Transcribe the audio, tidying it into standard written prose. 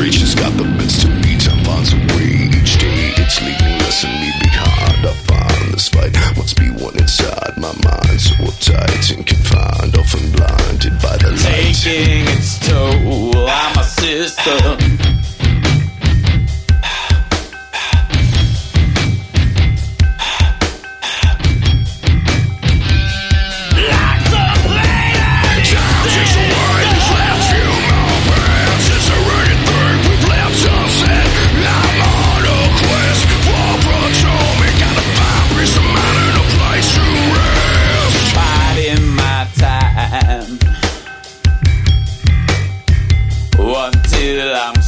creature's got the bits to beat. Time finds a way each day. It's leaving less and me behind. I find this fight must be one inside my mind, so uptight and confined, often blinded by the light. Taking its toll on my system. Until I'm